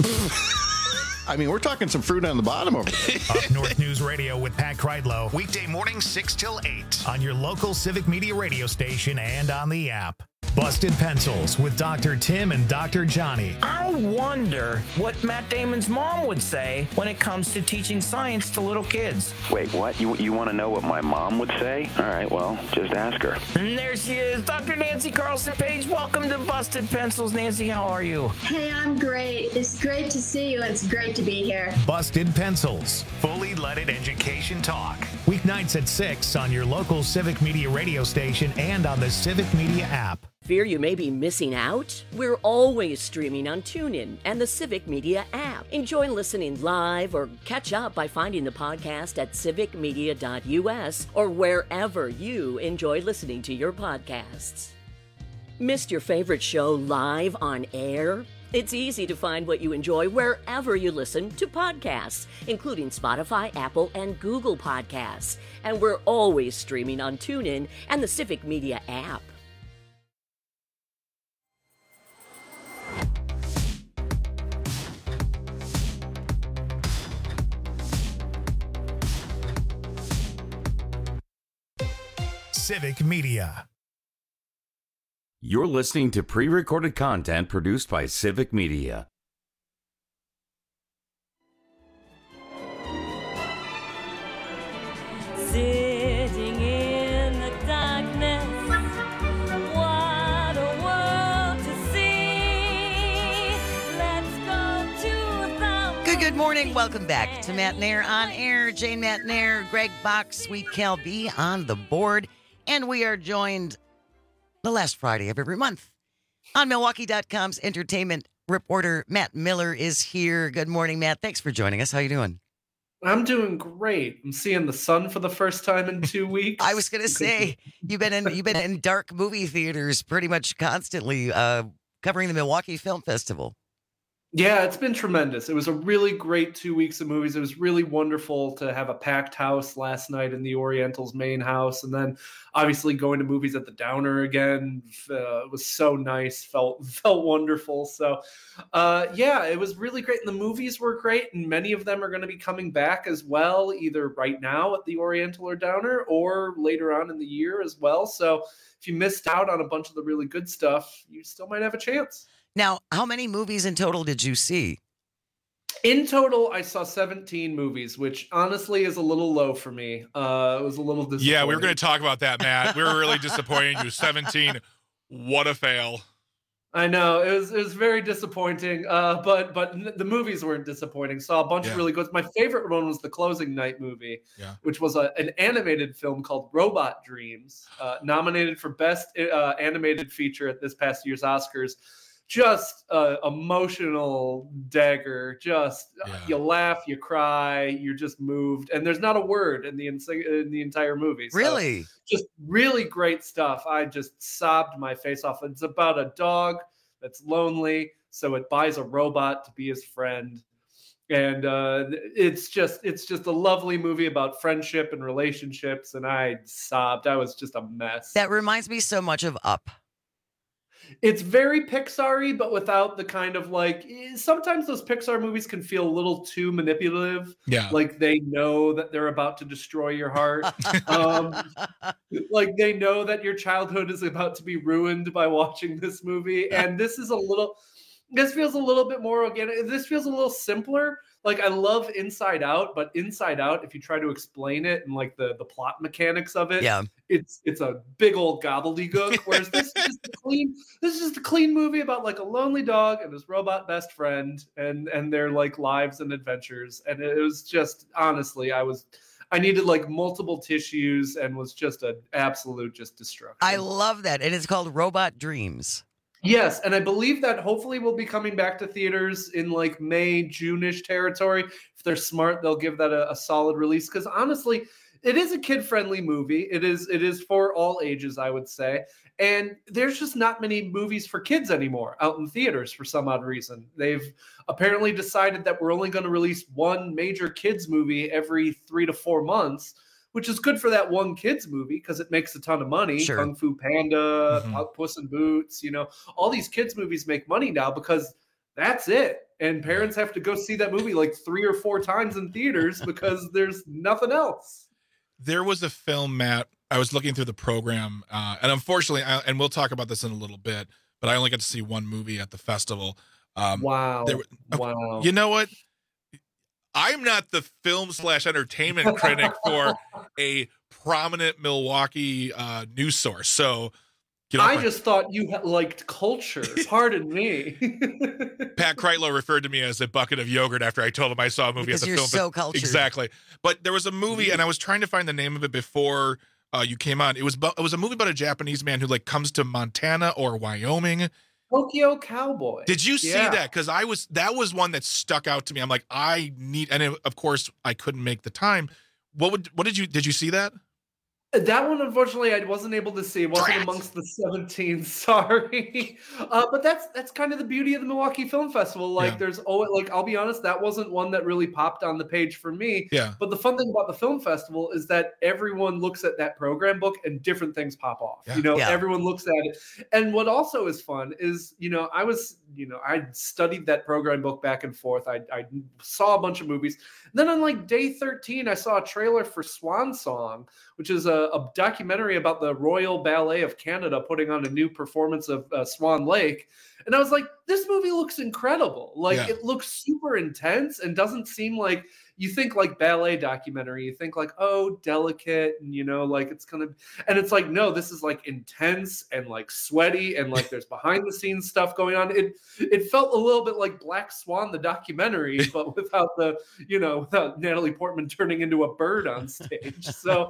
I mean, we're talking some fruit on the bottom over there. Up North News Radio with Pat Kreitlow. Weekday mornings 6 till 8 on your local Civic Media radio station and on the app. Busted Pencils with Dr. Tim and Dr. Johnny. I wonder what Matt Damon's mom would say when it comes to teaching science to little kids. Wait, what? You want to know what my mom would say? All right, well, just ask her. And there she is, Dr. Nancy Carlson Page. Welcome to Busted Pencils. Nancy, how are you? Hey, I'm great. It's great to see you. It's great to be here. Busted Pencils. Fully leaded education talk. Weeknights at 6 on your local Civic Media radio station and on the Civic Media app. Fear you may be missing out? We're always streaming on TuneIn and the Civic Media app. Enjoy listening live or catch up by finding the podcast at civicmedia.us or wherever you enjoy listening to your podcasts. Missed your favorite show live on air? It's easy to find what you enjoy wherever you listen to podcasts, including Spotify, Apple, and Google Podcasts. And we're always streaming on TuneIn and the Civic Media app. Civic Media. You're listening to pre-recorded content produced by Civic Media. sitting in the darkness. What a world to see. Let's go to the Good morning. Welcome back to Matt Nair on air. Jane Matt Nair, Greg Bach, Sweet Cal B on the board. And we are joined the last Friday of every month on Milwaukee.com's entertainment reporter. Matt Miller is here. Good morning, Matt. Thanks for joining us. How you doing? I'm doing great. I'm seeing the sun for the first time in 2 weeks. I was going to say, you've been in dark movie theaters pretty much constantly, covering the Milwaukee Film Festival. Yeah, it's been tremendous. It was a really great 2 weeks of movies. It was really wonderful to have a packed house last night in the Oriental's main house. And then obviously going to movies at the Downer again was so nice, felt wonderful. So yeah, it was really great. And the movies were great. And many of them are going to be coming back as well, either right now at the Oriental or Downer or later on in the year as well. So if you missed out on a bunch of the really good stuff, you still might have a chance. Now, how many movies in total did you see? In total, I saw 17 movies, which honestly is a little low for me. It was a little disappointing. Yeah, we were going to talk about that, Matt. We were really disappointed in you. 17. What a fail. I know. It was very disappointing, but the movies weren't disappointing. Saw a bunch of really good. My favorite one was the closing night movie, which was an animated film called Robot Dreams, nominated for Best Animated Feature at this past year's Oscars. Just emotional dagger. Just you laugh, you cry, you're just moved, and there's not a word in the entire movie. So really, just really great stuff. I just sobbed my face off. It's about a dog that's lonely, so it buys a robot to be his friend, and it's just a lovely movie about friendship and relationships. And I sobbed. I was just a mess. That reminds me so much of Up. It's very Pixar-y, but without the kind of sometimes those Pixar movies can feel a little too manipulative. Yeah. Like they know that they're about to destroy your heart. Like they know that your childhood is about to be ruined by watching this movie. And this feels a little bit more organic. This feels a little simpler. Like I love Inside Out, but Inside Out, if you try to explain it and like the plot mechanics of it, it's a big old gobbledygook. Whereas this is just a clean movie about like a lonely dog and his robot best friend and their like lives and adventures. And it was just honestly, I needed like multiple tissues and was just an absolute just destruction. I love that. And it's called Robot Dreams. Yes, and I believe that hopefully we'll be coming back to theaters in like May, June-ish territory. If they're smart, they'll give that a solid release. Because honestly, it is a kid-friendly movie. It is for all ages, I would say. And there's just not many movies for kids anymore out in theaters for some odd reason. They've apparently decided that we're only going to release one major kids movie every 3 to 4 months, which is good for that one kids movie because it makes a ton of money. Sure. Kung Fu Panda, Puss in Boots, all these kids movies make money now because that's it. And parents have to go see that movie like 3 or 4 times in theaters because there's nothing else. There was a film, Matt, I was looking through the program, and unfortunately, and we'll talk about this in a little bit, but I only got to see one movie at the festival. Wow. Wow. You know what? I'm not the film/entertainment critic for a prominent Milwaukee news source. So, I just thought you liked culture. Pardon me. Pat Kreitlow referred to me as a bucket of yogurt after I told him I saw a movie because at the you're film. So cultured. Exactly. But there was a movie, and I was trying to find the name of it before you came on. It was a movie about a Japanese man who comes to Montana or Wyoming. Tokyo Cowboy. Did you see that? Because that was one that stuck out to me. I'm like, of course I couldn't make the time. Did you see that? That one, unfortunately, I wasn't able to see. It wasn't amongst the 17. Sorry, but that's kind of the beauty of the Milwaukee Film Festival. I'll be honest, that wasn't one that really popped on the page for me. Yeah. But the fun thing about the film festival is that everyone looks at that program book and different things pop off. Yeah. Everyone looks at it, and what also is fun is I studied that program book back and forth. I saw a bunch of movies. And then on day 13, I saw a trailer for Swan Song, which is a documentary about the Royal Ballet of Canada putting on a new performance of Swan Lake. And I was like, this movie looks incredible. It looks super intense and doesn't seem like, you think like ballet documentary, you think like, oh, delicate, and like it's gonna, and it's like, no, this is like intense and like sweaty, and like there's behind the scenes stuff going on. It felt a little bit like Black Swan the documentary, but without without Natalie Portman turning into a bird on stage. So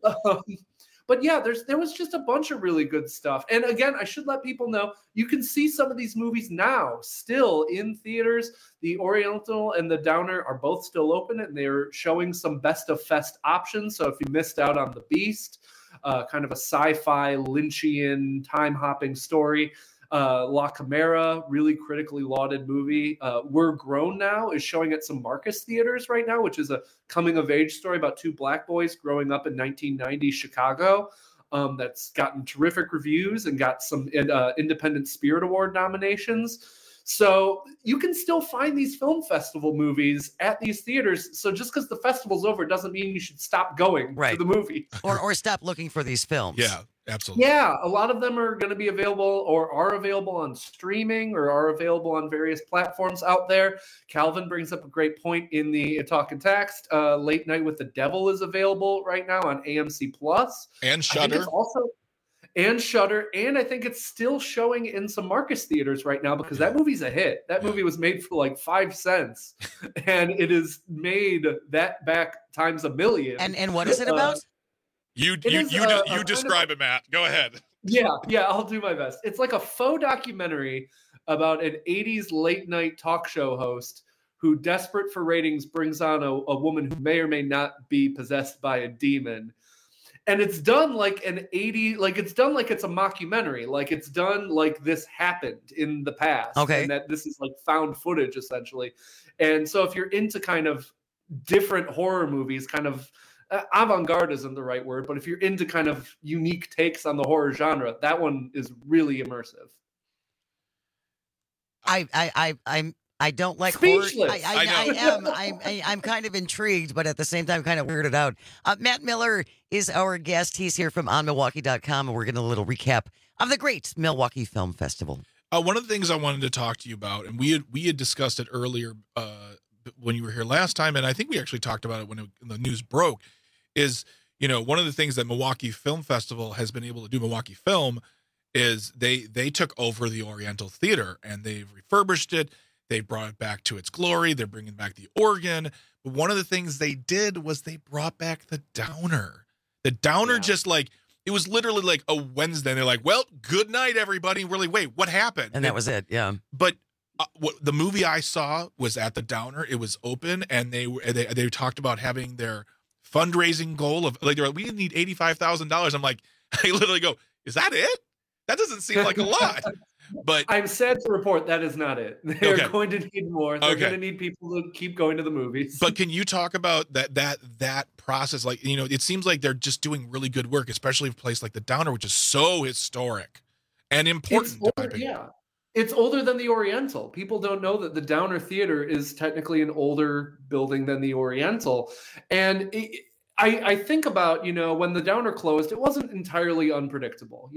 but yeah, there was just a bunch of really good stuff. And again, I should let people know, you can see some of these movies now still in theaters. The Oriental and the Downer are both still open, and they're showing some best of fest options. So if you missed out on The Beast, kind of a sci-fi Lynchian time-hopping story, La Chimera, really critically lauded movie. We're Grown Now is showing at some Marcus theaters right now, which is a coming-of-age story about two black boys growing up in 1990s Chicago. That's gotten terrific reviews and got some Independent Spirit Award nominations. So you can still find these film festival movies at these theaters. So just because the festival's over doesn't mean you should stop going to the movie. Or stop looking for these films. Yeah, absolutely. Yeah, a lot of them are going to be available or are available on streaming or are available on various platforms out there. Calvin brings up a great point in the Talk and Text. Late Night with the Devil is available right now on AMC Plus. And Shudder. And Shudder, and I think it's still showing in some Marcus theaters right now because that movie's a hit. That movie was made for like 5 cents, and it is made that back times a million. And what is it about? You describe it, Matt. Go ahead. Yeah, I'll do my best. It's like a faux documentary about an 80s late night talk show host who, desperate for ratings, brings on a woman who may or may not be possessed by a demon. And it's done like it's done like it's a mockumentary. Like it's done like this happened in the past. Okay. And that this is like found footage essentially. And so if you're into kind of different horror movies, kind of avant-garde isn't the right word, but if you're into kind of unique takes on the horror genre, that one is really immersive. I don't like Speechless. horror. I'm kind of intrigued, but at the same time, kind of weirded out. Matt Miller is our guest. He's here from OnMilwaukee.com, and we're getting a little recap of the great Milwaukee Film Festival. One of the things I wanted to talk to you about, and we had discussed it earlier when you were here last time, and I think we actually talked about it when the news broke, is one of the things that Milwaukee Film Festival has been able to do, Milwaukee Film, is they took over the Oriental Theater and they've refurbished it. They brought it back to its glory. They're bringing back the organ. But one of the things they did was they brought back the Downer. The Downer just like, it was literally like a Wednesday. And they're like, well, good night, everybody. And we're like, wait, what happened? And that was it, yeah. But what the movie I saw was at the Downer. It was open, and they talked about having their fundraising goal of, like, they're like, we need $85,000. I'm like, I literally go, is that it? That doesn't seem like a lot. But I'm sad to report that is not it. They're going to need more. They're going to need people to keep going to the movies. But can you talk about that process? Like, it seems like they're just doing really good work, especially a place like the Downer, which is so historic and important. It's older than the Oriental. People don't know that the Downer Theater is technically an older building than the Oriental. And I think about, when the Downer closed, it wasn't entirely unpredictable.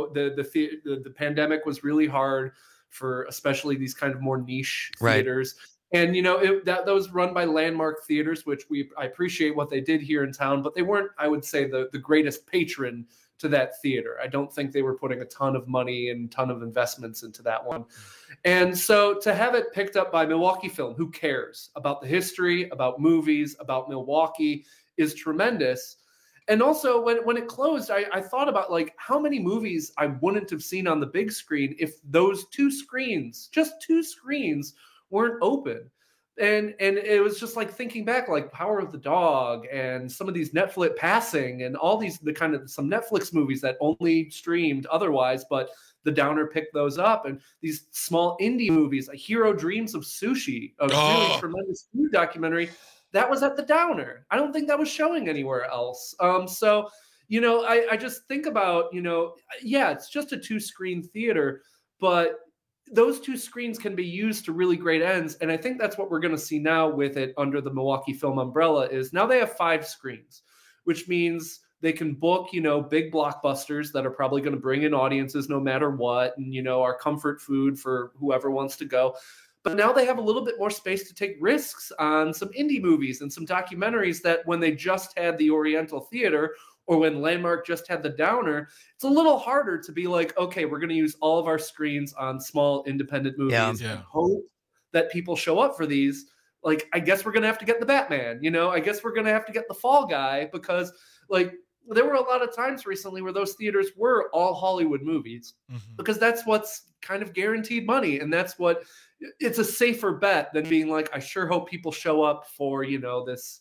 The pandemic was really hard for especially these kind of more niche theaters. And, that was run by Landmark Theaters, which I appreciate what they did here in town, but they weren't, I would say, the greatest patron to that theater. I don't think they were putting a ton of money and ton of investments into that one. And so to have it picked up by Milwaukee Film, who cares about the history, about movies, about Milwaukee, is tremendous. And also when it closed, I thought about like how many movies I wouldn't have seen on the big screen if those just two screens weren't open. And it was just like thinking back, like Power of the Dog and some of these Netflix Passing and all these some Netflix movies that only streamed otherwise, but the Downer picked those up, and these small indie movies, like Hero Dreams of Sushi, a really tremendous food documentary. That was at the Downer. I don't think that was showing anywhere else. So, I just think about, it's just a 2-screen theater, but those 2 screens can be used to really great ends. And I think that's what we're going to see now with it under the Milwaukee Film umbrella is now they have 5 screens, which means they can book, big blockbusters that are probably going to bring in audiences no matter what. And, our comfort food for whoever wants to go. But now they have a little bit more space to take risks on some indie movies and some documentaries that when they just had the Oriental Theater or when Landmark just had the Downer, it's a little harder to be like, okay, we're going to use all of our screens on small independent movies and hope that people show up for these. Like, I guess we're going to have to get the Batman, I guess we're going to have to get the Fall Guy, because like there were a lot of times recently where those theaters were all Hollywood movies because that's what's kind of guaranteed money. And that's what, it's a safer bet than being like, I sure hope people show up for, this,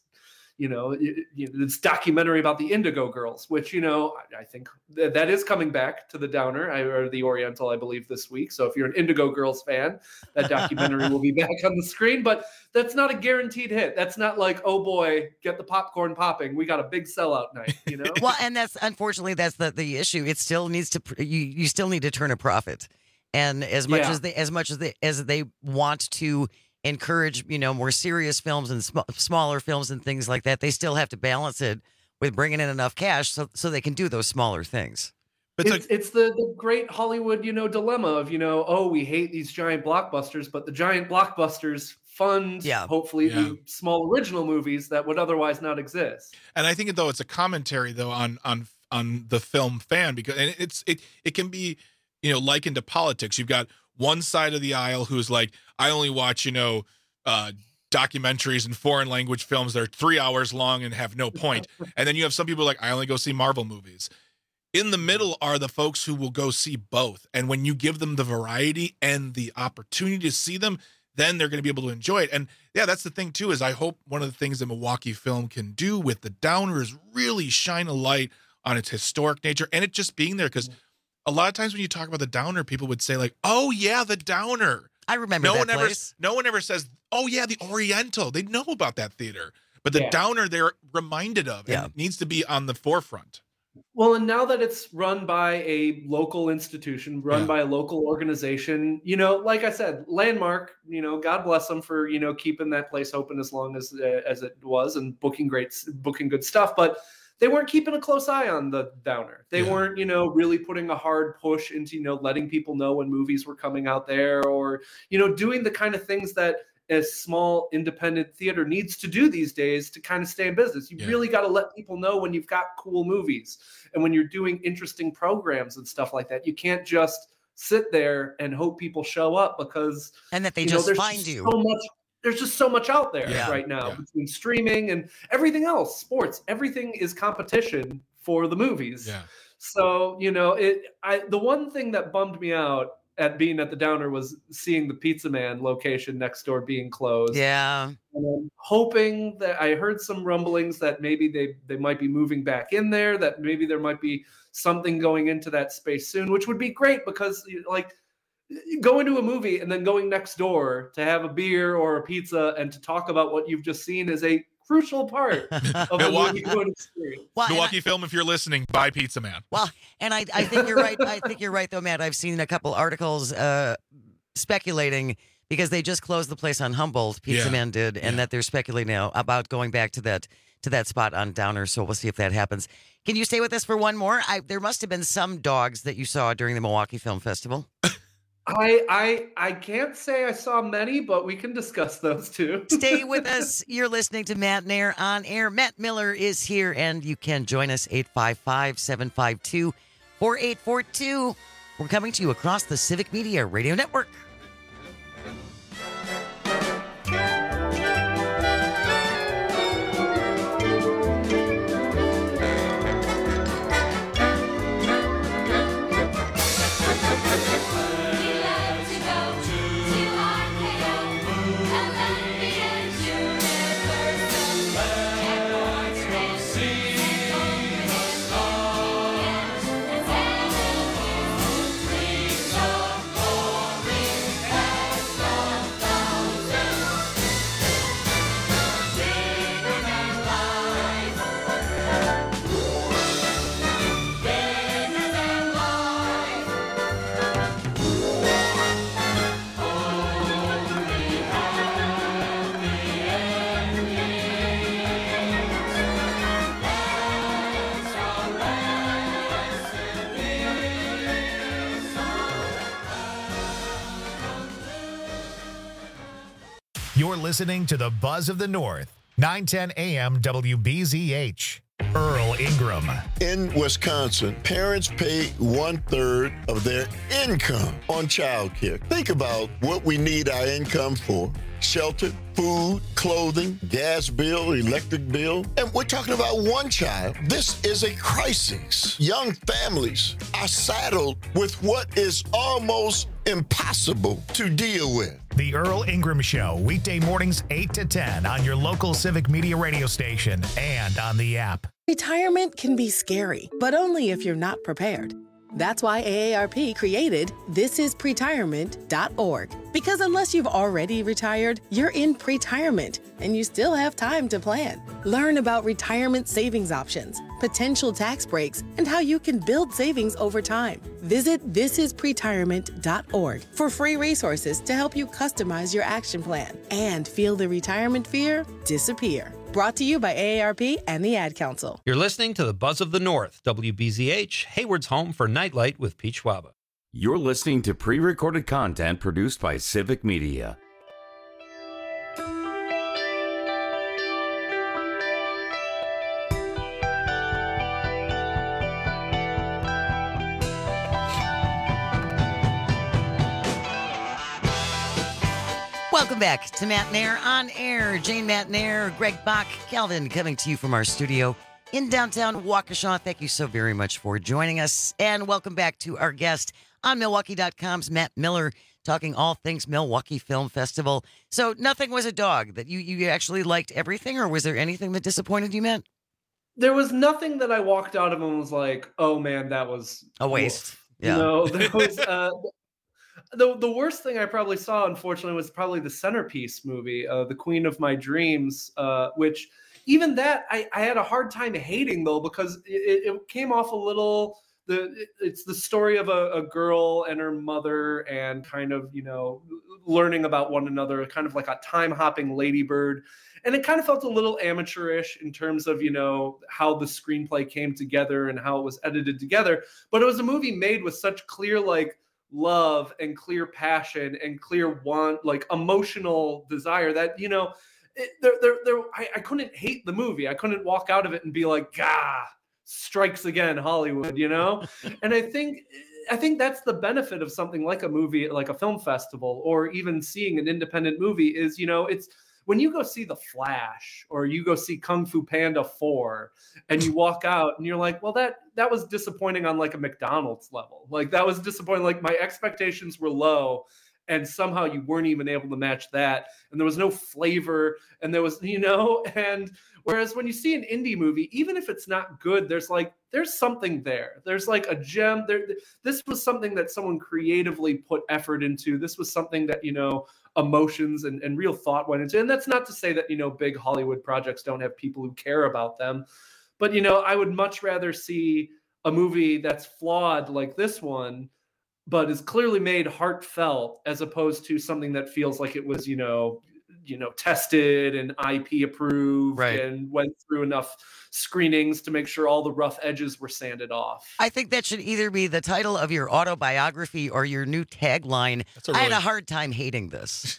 this documentary about the Indigo Girls, which, I think that is coming back to the Downer or the Oriental, I believe, this week. So if you're an Indigo Girls fan, that documentary will be back on the screen, but that's not a guaranteed hit. That's not like, oh boy, get the popcorn popping. We got a big sellout night, Well, and that's the issue. It still needs to, you still need to turn a profit. And as much as they want to encourage, more serious films and smaller films and things like that, they still have to balance it with bringing in enough cash so they can do those smaller things. But it's the great Hollywood, dilemma of, we hate these giant blockbusters, but the giant blockbusters fund, hopefully, the small original movies that would otherwise not exist. And I think, though, it's a commentary, though, on the film fan, because it can be, likened to politics. You've got one side of the aisle who's like, I only watch, documentaries and foreign language films that are 3 hours long and have no point. And then you have some people like, I only go see Marvel movies. In the middle are the folks who will go see both. And when you give them the variety and the opportunity to see them, then they're going to be able to enjoy it. And yeah, that's the thing too, is I hope one of the things that Milwaukee Film can do with the Downer is really shine a light on its historic nature and it just being there. Because a lot of times when you talk about the Downer, people would say like, oh yeah, the Downer. I remember that place. No one ever says, oh yeah, the Oriental. They know about that theater. But the Downer they're reminded of. And it needs to be on the forefront. Well, and now that it's run by a local institution, run by a local organization, like I said, Landmark, God bless them for, keeping that place open as long as it was and booking good stuff. But they weren't keeping a close eye on the Downer. They weren't, really putting a hard push into, letting people know when movies were coming out there or, doing the kind of things that a small independent theater needs to do these days to kind of stay in business. You really got to let people know when you've got cool movies and when you're doing interesting programs and stuff like that. You can't just sit there and hope people show up because and that they just find you. There's just so much out there right now between streaming and everything else, sports, everything is competition for the movies. Yeah. So, the one thing that bummed me out at being at the Downer was seeing the Pizza Man location next door being closed. Yeah. And I'm hoping that I heard some rumblings that maybe they might be moving back in there, that maybe there might be something going into that space soon, which would be great because going to a movie and then going next door to have a beer or a pizza and to talk about what you've just seen is a crucial part of the movie going experience. Milwaukee Film, if you're listening, buy Pizza Man. Well, and I think you're right. I think you're right, though, Matt. I've seen a couple articles speculating because they just closed the place on Humboldt, Pizza Man did, and that they're speculating now about going back to that spot on Downer. So we'll see if that happens. Can you stay with us for one more? There must have been some dogs that you saw during the Milwaukee Film Festival. I can't say I saw many, but we can discuss those too. Stay with us. You're listening to Matt and Air on Air. Matt Miller is here, and you can join us 855-752-4842. We're coming to you across the Civic Media Radio Network. You're listening to the Buzz of the North, 910 AM WBZH. Earl Ingram. In Wisconsin, parents pay 1/3 of their income on child care. Think about what we need our income for. Shelter, food, clothing, gas bill, electric bill. And we're talking about one child. This is a crisis. Young families are saddled with what is almost impossible to deal with. The Earl Ingram Show, weekday mornings 8 to 10 on your local Civic Media radio station and on the app. Retirement can be scary, but only if you're not prepared. That's why AARP created thisispretirement.org. Because unless you've already retired, you're in pretirement and you still have time to plan. Learn about retirement savings options, potential tax breaks, and how you can build savings over time. Visit thisispretirement.org for free resources to help you customize your action plan and feel the retirement fear disappear. Brought to you by AARP and the Ad Council. You're listening to the Buzz of the North, WBZH, Hayward's home for Nightlight with Pete Schwaba. You're listening to pre-recorded content produced by Civic Media. Welcome back to Matt Nair on Air. Jane Matt Nair, Greg Bach, Calvin coming to you from our studio in downtown Waukesha. Thank you so very much for joining us. And welcome back to our guest on Milwaukee.com's Matt Miller, talking all things Milwaukee Film Festival. So nothing was a dog, that you actually liked everything, or was there anything that disappointed you, Matt? There was nothing that I walked out of and was like, oh man, that was a waste. Yeah. No, there was the worst thing I probably saw, unfortunately, was probably the Centerpiece movie, The Queen of My Dreams, which even that I had a hard time hating, though, because it came off a little. It's the story of a girl and her mother and kind of, learning about one another, kind of like a time-hopping ladybird. And it kind of felt a little amateurish in terms of, how the screenplay came together and how it was edited together. But it was a movie made with such clear, love and clear passion and clear want, emotional desire that, I couldn't hate the movie. I couldn't walk out of it and be like, "Gah, strikes again, Hollywood," And I think that's the benefit of something like a movie, like a film festival, or even seeing an independent movie is, it's when you go see The Flash or you go see Kung Fu Panda 4 and you walk out and you're like, well, that was disappointing on a McDonald's level. That was disappointing. My expectations were low and somehow you weren't even able to match that. And there was no flavor and there was, and whereas when you see an indie movie, even if it's not good, there's something there. There's a gem there. This was something that someone creatively put effort into. This was something that, emotions and real thought went into. And that's not to say that, big Hollywood projects don't have people who care about them. But, I would much rather see a movie that's flawed like this one, but is clearly made heartfelt, as opposed to something that feels like it was, tested and IP approved, right, and went through enough screenings to make sure all the rough edges were sanded off. I think that should either be the title of your autobiography or your new tagline. I had a hard time hating this.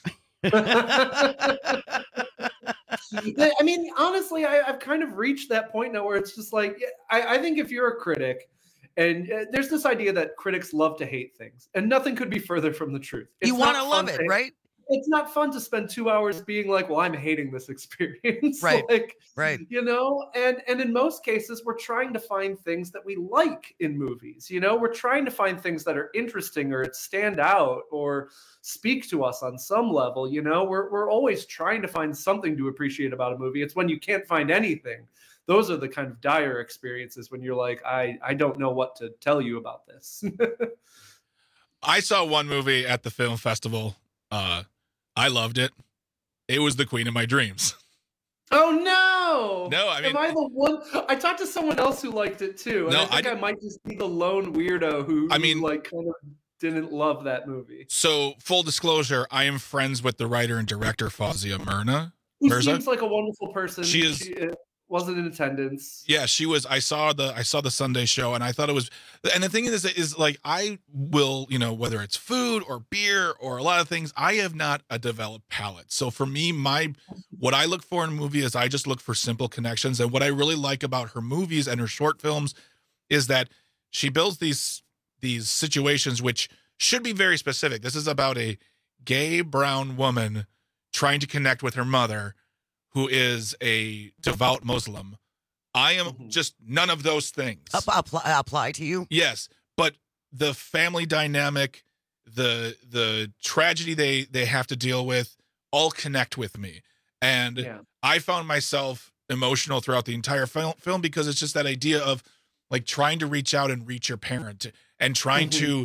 I mean, honestly, I've kind of reached that point now where it's just I think if you're a critic, and there's this idea that critics love to hate things, and nothing could be further from the truth. You want to love it, right? It's not fun to spend 2 hours being like, well, I'm hating this experience. Right. Right. And in most cases, we're trying to find things that we like in movies. We're trying to find things that are interesting or stand out or speak to us on some level. We're always trying to find something to appreciate about a movie. It's when you can't find anything. Those are the kind of dire experiences when you're like, I don't know what to tell you about this. I saw one movie at the film festival. I loved it. It was The Queen of My Dreams. Oh, no. No, I mean... Am I the one? I talked to someone else who liked it, too. And I think I might just be the lone weirdo who kind of didn't love that movie. So, full disclosure, I am friends with the writer and director, Fawzia Mirza. Who seems like a wonderful person. She is wasn't in attendance. Yeah, she was. I saw the Sunday show, and I thought it was. And the thing is like I will, whether it's food or beer or a lot of things, I have not a developed palate. So for me, what I look for in a movie is I just look for simple connections. And what I really like about her movies and her short films is that she builds these situations which should be very specific. This is about a gay brown woman trying to connect with her mother, who is a devout Muslim. I am just none of those things. Apply to you? Yes, but the family dynamic, the tragedy they have to deal with, all connect with me. And I found myself emotional throughout the entire film because it's just that idea of like trying to reach out and reach your parent and trying to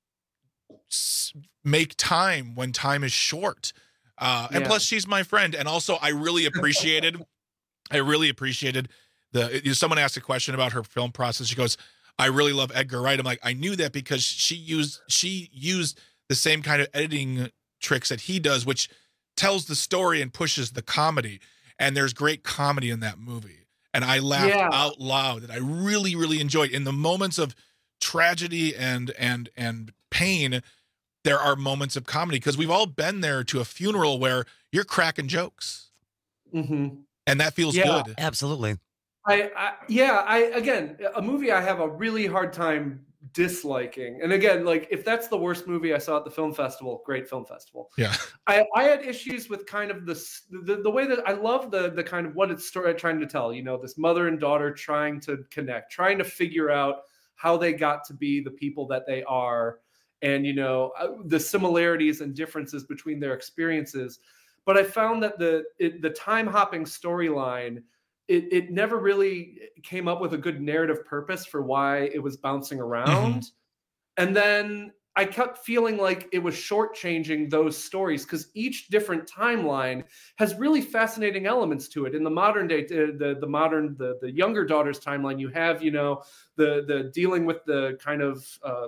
make time when time is short. And plus she's my friend. And also I really appreciated someone asked a question about her film process. She goes, I really love Edgar Wright. I'm like, I knew that because she used the same kind of editing tricks that he does, which tells the story and pushes the comedy. And there's great comedy in that movie. And I laughed out loud, that I really, really enjoyed. In the moments of tragedy and pain, there are moments of comedy, because we've all been there to a funeral where you're cracking jokes. Mm-hmm. And that feels good. Absolutely. Again, a movie I have a really hard time disliking. And again, like if that's the worst movie I saw at the film festival, great film festival. Yeah. I had issues with kind of the way that I love the kind of what it's trying to tell, this mother and daughter trying to connect, trying to figure out how they got to be the people that they are. And, the similarities and differences between their experiences. But I found that the time hopping storyline, it never really came up with a good narrative purpose for why it was bouncing around. Mm-hmm. And then I kept feeling like it was shortchanging those stories, because each different timeline has really fascinating elements to it. In the modern day, the younger daughter's timeline, you have, the dealing with the kind of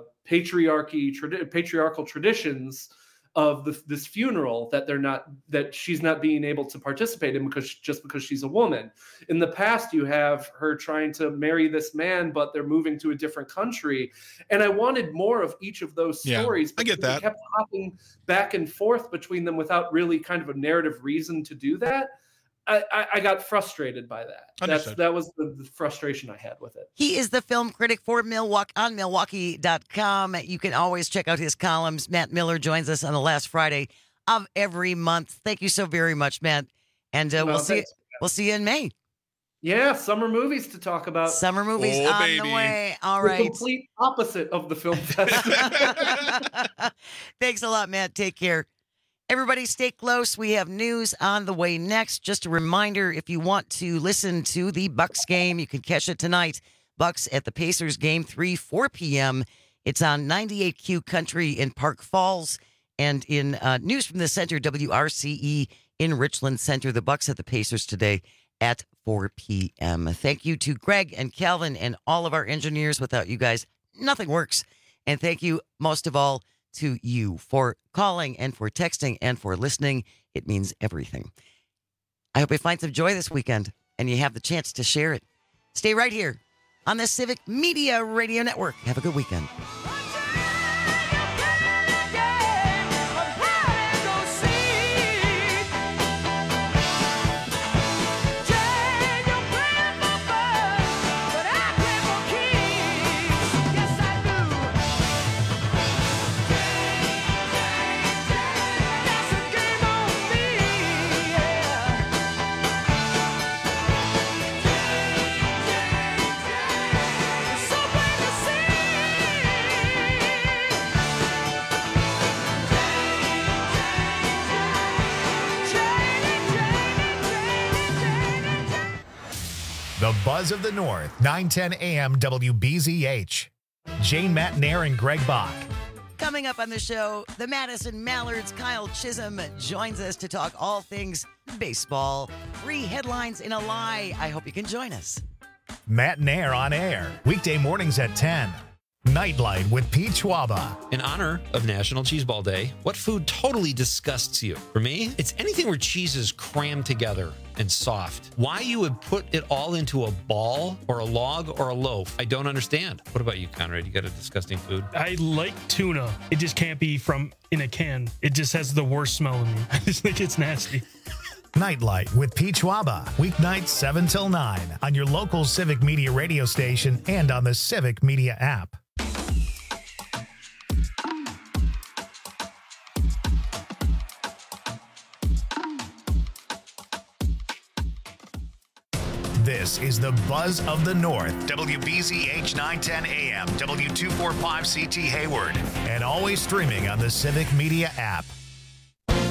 patriarchal traditions of this funeral that she's not being able to participate in because she's a woman. In the past, you have her trying to marry this man, but they're moving to a different country. And I wanted more of each of those stories. I get that. They kept hopping back and forth between them without really kind of a narrative reason to do that. I got frustrated by that. That was the frustration I had with it. He is the film critic for Milwaukee on Milwaukee.com. You can always check out his columns. Matt Miller joins us on the last Friday of every month. Thank you so very much, Matt. And we'll see you in May. Yeah, summer movies to talk about. Summer movies on the way. All right. The complete opposite of the film festival. Thanks a lot, Matt. Take care. Everybody stay close. We have news on the way next. Just a reminder, if you want to listen to the Bucks game, you can catch it tonight. Bucks at the Pacers game, 4 p.m. It's on 98Q Country in Park Falls. And in news from the center, WRCE in Richland Center, the Bucks at the Pacers today at 4 p.m. Thank you to Greg and Calvin and all of our engineers. Without you guys, nothing works. And thank you most of all to you for calling and for texting and for listening. It means everything. I hope you find some joy this weekend and you have the chance to share it. Stay right here on the Civic Media Radio Network. Have a good weekend. The Buzz of the North, 910 AM WBZH. Jane Matnair and Greg Bach. Coming up on the show, the Madison Mallards' Kyle Chisholm joins us to talk all things baseball. 3 headlines in a lie. I hope you can join us. Matnair on air, weekday mornings at 10. Nightlight with Pete Schwaba. In honor of National Cheeseball Day, what food totally disgusts you? For me, it's anything where cheese is crammed together and soft. Why you would put it all into a ball or a log or a loaf, I don't understand. What about you, Conrad? You got a disgusting food? I like tuna. It just can't be from in a can. It just has the worst smell in me. I just think it's nasty. Nightlight with Pete Schwaba. Weeknights 7 till 9 on your local Civic Media radio station and on the Civic Media app. This is the Buzz of the North, WBZH 910 AM, W245CT Hayward, and always streaming on the Civic Media app.